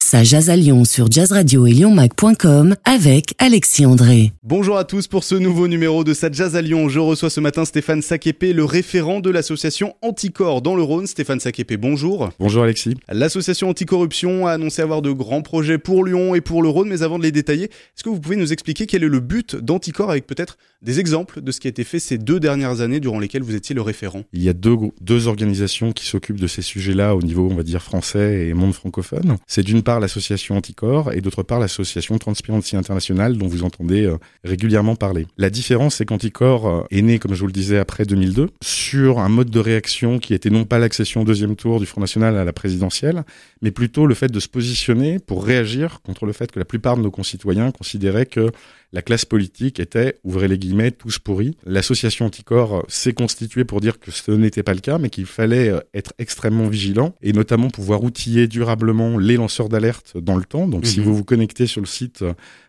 Ça jase à Lyon sur Jazz Radio et lyonmac.com avec Alexis André. Bonjour à tous pour ce nouveau numéro de Ça jase à Lyon. Je reçois ce matin Stéphane Saképé, le référent de l'association Anticorps dans le Rhône. Stéphane Saképé, bonjour. Bonjour Alexis. L'association Anticorruption a annoncé avoir de grands projets pour Lyon et pour le Rhône, mais avant de les détailler, est-ce que vous pouvez nous expliquer quel est le but d'Anticorps avec peut-être des exemples de ce qui a été fait ces 2 dernières années durant lesquelles vous étiez le référent? Il y a deux organisations qui s'occupent de ces sujets-là au niveau, on va dire, français et monde francophone. C'est d'une part l'association Anticorps et d'autre part l'association Transparency International dont vous entendez régulièrement parler. La différence, c'est qu'Anticorps est né, comme je vous le disais, après 2002, sur un mode de réaction qui était non pas l'accession au 2e tour du Front National à la présidentielle, mais plutôt le fait de se positionner pour réagir contre le fait que la plupart de nos concitoyens considéraient que la classe politique était, ouvrez les guillemets, tous pourris. L'association Anticorps s'est constituée pour dire que ce n'était pas le cas, mais qu'il fallait être extrêmement vigilant et notamment pouvoir outiller durablement les lanceurs d'alerte dans le temps. Donc si vous vous connectez sur le site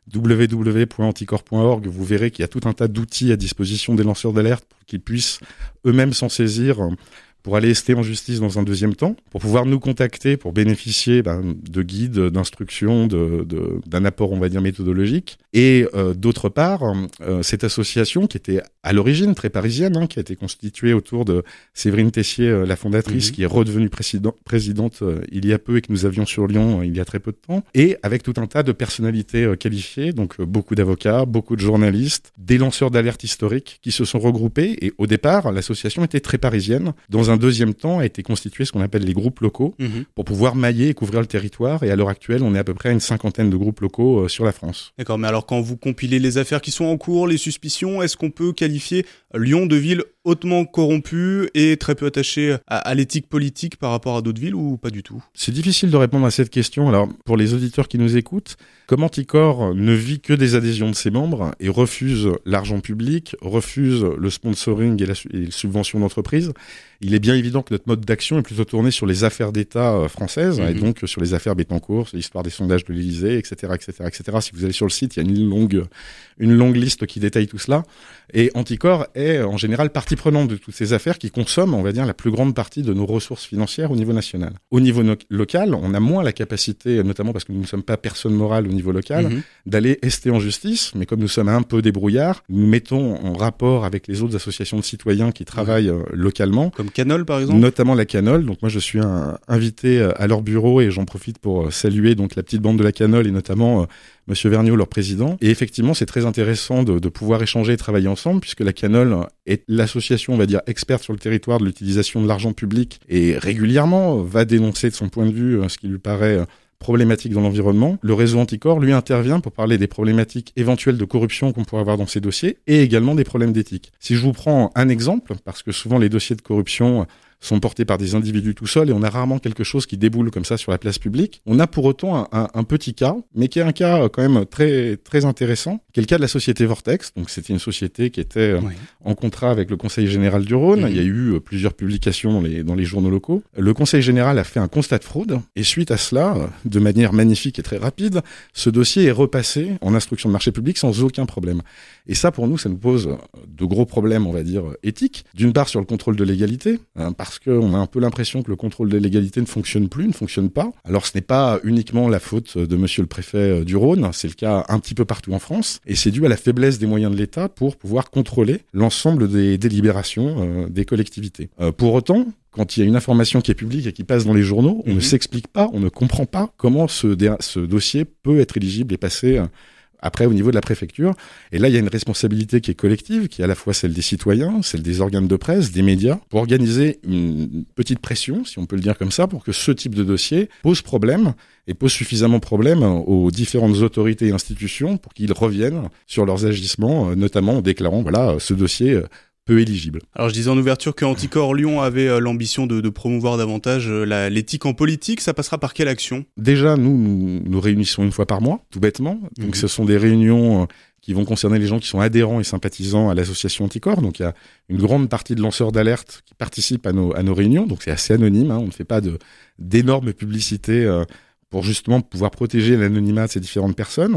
www.anticorps.org, vous verrez qu'il y a tout un tas d'outils à disposition des lanceurs d'alerte pour qu'ils puissent eux-mêmes s'en saisir pour aller ester en justice dans un 2e temps, pour pouvoir nous contacter, pour bénéficier de guides, d'instructions, d'un apport, on va dire, méthodologique. Et d'autre part, cette association qui était à l'origine très parisienne, qui a été constituée autour de Séverine Tessier, la fondatrice, qui est redevenue présidente il y a peu et que nous avions sur Lyon il y a très peu de temps, et avec tout un tas de personnalités qualifiées, donc beaucoup d'avocats, beaucoup de journalistes, des lanceurs d'alerte historiques qui se sont regroupés. Et au départ, l'association était très parisienne. Dans un 2e temps, a été constitué ce qu'on appelle les groupes locaux pour pouvoir mailler et couvrir le territoire. Et à l'heure actuelle, on est à peu près à une 50aine de groupes locaux sur la France. D'accord, mais alors quand vous compilez les affaires qui sont en cours, les suspicions, est-ce qu'on peut qualifier Lyon de ville hautement corrompue et très peu attachée à l'éthique politique par rapport à d'autres villes ou pas du tout? C'est difficile de répondre à cette question. Alors, pour les auditeurs qui nous écoutent, comme Anticorps ne vit que des adhésions de ses membres et refuse l'argent public, refuse le sponsoring et les subventions d'entreprise, il est bien évident que notre mode d'action est plutôt tourné sur les affaires d'État françaises et donc sur les affaires Bettencourt, sur l'histoire des sondages de l'Élysée, etc., etc., etc. Si vous allez sur le site, il y a une longue liste qui détaille tout cela. Et Anticorps est en général partie prenante de toutes ces affaires qui consomment, on va dire, la plus grande partie de nos ressources financières au niveau national. Au niveau local, on a moins la capacité, notamment parce que nous ne sommes pas personne morale au niveau local, d'aller ester en justice, mais comme nous sommes un peu débrouillards, nous mettons en rapport avec les autres associations de citoyens qui travaillent localement. Comme Canol, par exemple? Notamment la Canol. Donc moi, je suis invité à leur bureau et j'en profite pour saluer donc la petite bande de la Canol et notamment Monsieur Vergniaud, leur président. Et effectivement, c'est très intéressant de pouvoir échanger et travailler ensemble, puisque la Canol est l'association, on va dire, experte sur le territoire de l'utilisation de l'argent public et régulièrement va dénoncer de son point de vue ce qui lui paraît problématique dans l'environnement. Le réseau Anticorps, lui, intervient pour parler des problématiques éventuelles de corruption qu'on pourrait avoir dans ces dossiers et également des problèmes d'éthique. Si je vous prends un exemple, parce que souvent les dossiers de corruption sont portés par des individus tout seuls et on a rarement quelque chose qui déboule comme ça sur la place publique. On a pour autant un petit cas, mais qui est un cas quand même très, très intéressant, qui est le cas de la société Vortex. Donc c'était une société qui était en contrat avec le Conseil général du Rhône. Il y a eu plusieurs publications dans les journaux locaux. Le Conseil général a fait un constat de fraude et suite à cela, de manière magnifique et très rapide, ce dossier est repassé en instruction de marché public sans aucun problème. Et ça, pour nous, ça nous pose de gros problèmes, on va dire, éthiques. D'une part, sur le contrôle de légalité, parce qu'on a un peu l'impression que le contrôle de légalité ne fonctionne pas. Alors, ce n'est pas uniquement la faute de monsieur le préfet du Rhône, c'est le cas un petit peu partout en France, et c'est dû à la faiblesse des moyens de l'État pour pouvoir contrôler l'ensemble des délibérations des collectivités. Pour autant, quand il y a une information qui est publique et qui passe dans les journaux, on ne s'explique pas, on ne comprend pas comment ce dossier peut être éligible et passer après au niveau de la préfecture. Et là, il y a une responsabilité qui est collective, qui est à la fois celle des citoyens, celle des organes de presse, des médias, pour organiser une petite pression, si on peut le dire comme ça, pour que ce type de dossier pose problème et pose suffisamment problème aux différentes autorités et institutions pour qu'ils reviennent sur leurs agissements, notamment en déclarant, voilà, ce dossier peu éligible. Alors je disais en ouverture que Anticorps Lyon avait l'ambition de promouvoir davantage l'éthique en politique. Ça passera par quelle action? Déjà, nous réunissons une fois par mois, tout bêtement. Donc ce sont des réunions qui vont concerner les gens qui sont adhérents et sympathisants à l'association Anticorps. Donc il y a une grande partie de lanceurs d'alerte qui participent à nos réunions. Donc c'est assez anonyme, on ne fait pas d'énormes publicités pour justement pouvoir protéger l'anonymat de ces différentes personnes.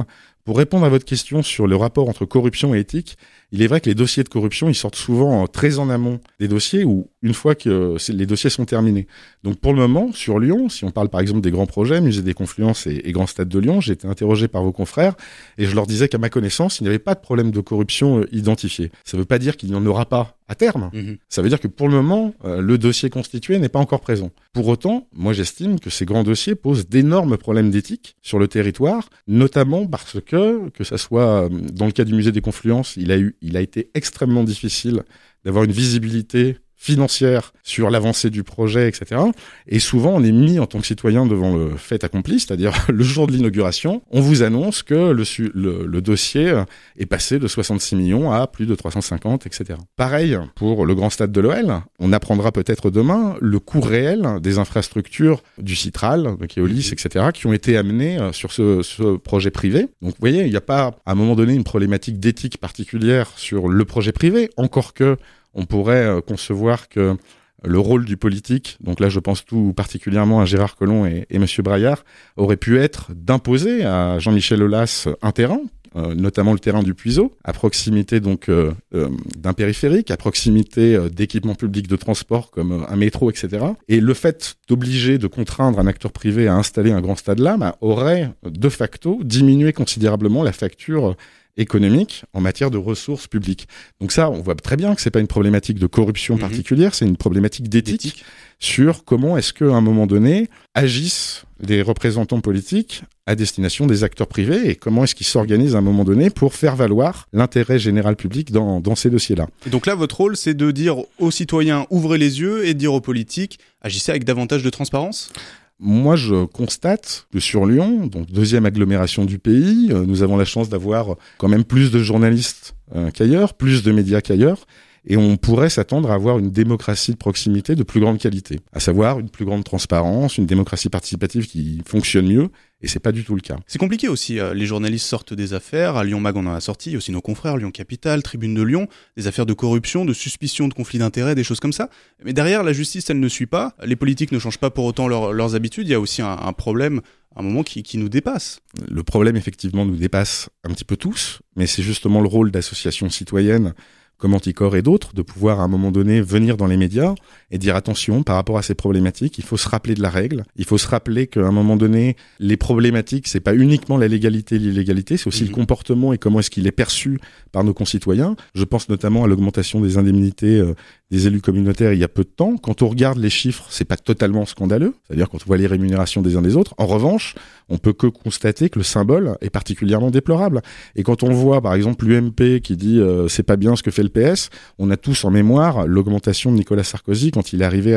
Pour répondre à votre question sur le rapport entre corruption et éthique, il est vrai que les dossiers de corruption, ils sortent souvent très en amont des dossiers ou une fois que les dossiers sont terminés. Donc pour le moment, sur Lyon, si on parle par exemple des grands projets, Musée des Confluences et Grand Stade de Lyon, j'ai été interrogé par vos confrères et je leur disais qu'à ma connaissance, il n'y avait pas de problème de corruption identifié. Ça ne veut pas dire qu'il n'y en aura pas à terme. Ça veut dire que pour le moment, le dossier constitué n'est pas encore présent. Pour autant, moi j'estime que ces grands dossiers posent d'énormes problèmes d'éthique sur le territoire, notamment parce que ça soit dans le cas du Musée des Confluences, il a été extrêmement difficile d'avoir une visibilité financière sur l'avancée du projet, etc. Et souvent, on est mis en tant que citoyen devant le fait accompli, c'est-à-dire le jour de l'inauguration, on vous annonce que le dossier est passé de 66 millions à plus de 350, etc. Pareil pour le Grand Stade de l'OL, on apprendra peut-être demain le coût réel des infrastructures du Citral, de Keolis, etc., qui ont été amenées sur ce projet privé. Donc vous voyez, il n'y a pas à un moment donné une problématique d'éthique particulière sur le projet privé, encore que on pourrait concevoir que le rôle du politique, donc là je pense tout particulièrement à Gérard Collomb et Monsieur Braillard, aurait pu être d'imposer à Jean-Michel Aulas un terrain, notamment le terrain du Puiseau, à proximité donc d'un périphérique, à proximité d'équipements publics de transport comme un métro, etc. Et le fait d'obliger, de contraindre un acteur privé à installer un grand stade là, aurait de facto diminué considérablement la facture économique en matière de ressources publiques. Donc ça, on voit très bien que c'est pas une problématique de corruption particulière, c'est une problématique d'éthique sur comment est-ce qu'à un moment donné agissent les représentants politiques à destination des acteurs privés et comment est-ce qu'ils s'organisent à un moment donné pour faire valoir l'intérêt général public dans ces dossiers-là. Et donc là, votre rôle, c'est de dire aux citoyens ouvrez les yeux et de dire aux politiques agissez avec davantage de transparence ? Moi, je constate que sur Lyon, donc deuxième agglomération du pays, nous avons la chance d'avoir quand même plus de journalistes qu'ailleurs, plus de médias qu'ailleurs, et on pourrait s'attendre à avoir une démocratie de proximité de plus grande qualité, à savoir une plus grande transparence, une démocratie participative qui fonctionne mieux, et c'est pas du tout le cas. C'est compliqué aussi, les journalistes sortent des affaires, à Lyon Mag on en a sorti, il y a aussi nos confrères, Lyon Capital, Tribune de Lyon, des affaires de corruption, de suspicion de conflit d'intérêts, des choses comme ça, mais derrière la justice elle ne suit pas, les politiques ne changent pas pour autant leurs habitudes, il y a aussi un problème, un moment qui nous dépasse. Le problème effectivement nous dépasse un petit peu tous, mais c'est justement le rôle d'associations citoyennes comme Anticor et d'autres, de pouvoir à un moment donné venir dans les médias et dire attention par rapport à ces problématiques, il faut se rappeler de la règle, il faut se rappeler qu'à un moment donné, les problématiques, c'est pas uniquement la légalité et l'illégalité, c'est aussi le comportement et comment est-ce qu'il est perçu par nos concitoyens. Je pense notamment à l'augmentation des indemnités des élus communautaires il y a peu de temps. Quand on regarde les chiffres, c'est pas totalement scandaleux, c'est-à-dire quand on voit les rémunérations des uns des autres. En revanche, on peut que constater que le symbole est particulièrement déplorable. Et quand on voit, par exemple, l'UMP qui dit c'est pas bien ce que fait le PS, on a tous en mémoire l'augmentation de Nicolas Sarkozy quand il est arrivé à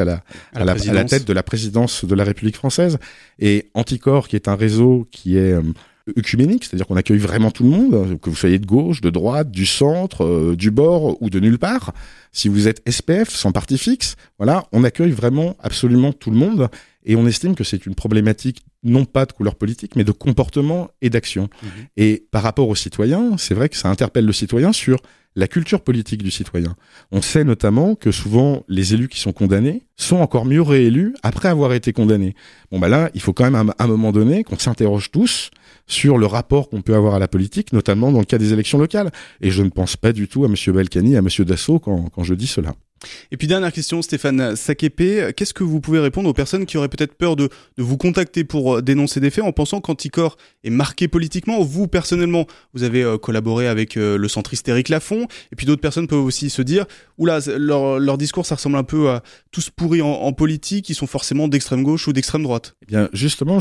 la tête de la présidence de la République française. Et Anticor, qui est un réseau qui est œcuménique, c'est-à-dire qu'on accueille vraiment tout le monde, que vous soyez de gauche, de droite, du centre, du bord ou de nulle part. Si vous êtes SPF, sans parti fixe, voilà, on accueille vraiment absolument tout le monde et on estime que c'est une problématique non pas de couleur politique, mais de comportement et d'action. Et par rapport aux citoyens, c'est vrai que ça interpelle le citoyen sur la culture politique du citoyen. On sait notamment que souvent les élus qui sont condamnés sont encore mieux réélus après avoir été condamnés. Bon bah là, il faut quand même à un moment donné qu'on s'interroge tous sur le rapport qu'on peut avoir à la politique, notamment dans le cas des élections locales. Et je ne pense pas du tout à Monsieur Balkany, à Monsieur Dassault quand je dis cela. Et puis dernière question, Stéphane Saképé, qu'est-ce que vous pouvez répondre aux personnes qui auraient peut-être peur de vous contacter pour dénoncer des faits en pensant qu'Anticor est marqué politiquement? Vous, personnellement, vous avez collaboré avec le centriste Éric Lafont, et puis d'autres personnes peuvent aussi se dire oula, leur discours, ça ressemble un peu à tous pourris en politique, ils sont forcément d'extrême gauche ou d'extrême droite. Eh bien, justement,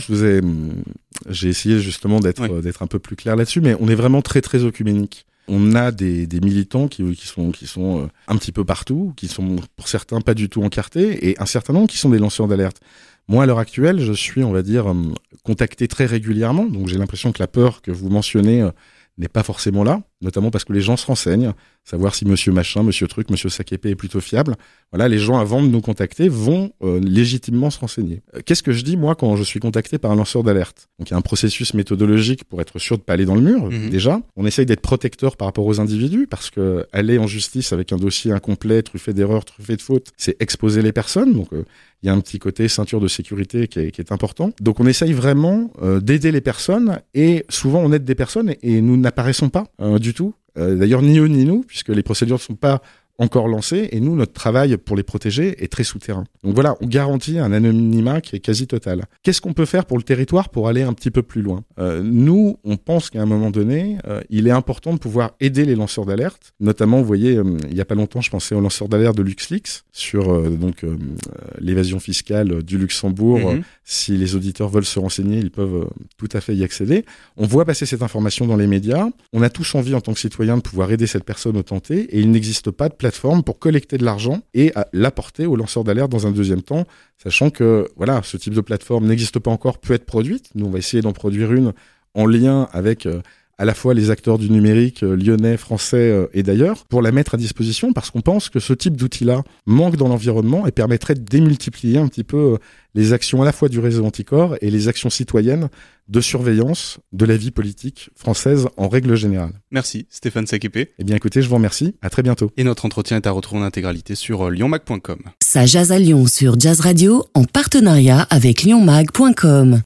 j'ai essayé justement d'être un peu plus clair là-dessus, mais on est vraiment très très œcuménique. On a des militants qui sont un petit peu partout, qui sont pour certains pas du tout encartés, et un certain nombre qui sont des lanceurs d'alerte. Moi, à l'heure actuelle, je suis, on va dire, contacté très régulièrement, donc j'ai l'impression que la peur que vous mentionnez n'est pas forcément là. notamment parce que les gens se renseignent, savoir si monsieur machin, monsieur truc, monsieur Saképé est plutôt fiable. Voilà, les gens, avant de nous contacter, vont légitimement se renseigner. Qu'est-ce que je dis, moi, quand je suis contacté par un lanceur d'alerte? Donc, il y a un processus méthodologique pour être sûr de pas aller dans le mur, déjà. On essaye d'être protecteur par rapport aux individus, parce que aller en justice avec un dossier incomplet, truffé d'erreurs, truffé de fautes, c'est exposer les personnes. Donc, il y a un petit côté ceinture de sécurité qui est important. Donc, on essaye vraiment d'aider les personnes, et souvent, on aide des personnes, et nous n'apparaissons pas du tout. D'ailleurs, ni eux ni nous, puisque les procédures ne sont pas encore lancées, et nous, notre travail pour les protéger est très souterrain. Donc voilà, on garantit un anonymat qui est quasi total. Qu'est-ce qu'on peut faire pour le territoire pour aller un petit peu plus loin? Nous, on pense qu'à un moment donné, il est important de pouvoir aider les lanceurs d'alerte. Notamment, vous voyez, il y a pas longtemps, je pensais aux lanceurs d'alerte de LuxLeaks sur l'évasion fiscale du Luxembourg. Si les auditeurs veulent se renseigner, ils peuvent tout à fait y accéder. On voit passer cette information dans les médias. On a tous envie, en tant que citoyens, de pouvoir aider cette personne au tenté, et il n'existe pas de plateforme pour collecter de l'argent et l'apporter aux lanceurs d'alerte dans un deuxième temps, sachant que voilà, ce type de plateforme n'existe pas encore, peut être produite. Nous, on va essayer d'en produire une en lien avec à la fois les acteurs du numérique lyonnais, français et d'ailleurs, pour la mettre à disposition, parce qu'on pense que ce type d'outil-là manque dans l'environnement et permettrait de démultiplier un petit peu les actions à la fois du réseau Anticorps et les actions citoyennes de surveillance de la vie politique française en règle générale. Merci Stéphane Saképé. Eh bien écoutez, je vous remercie, à très bientôt. Et notre entretien est à retrouver en intégralité sur lyonmag.com. Ça jase à Lyon sur Jazz Radio en partenariat avec lyonmag.com.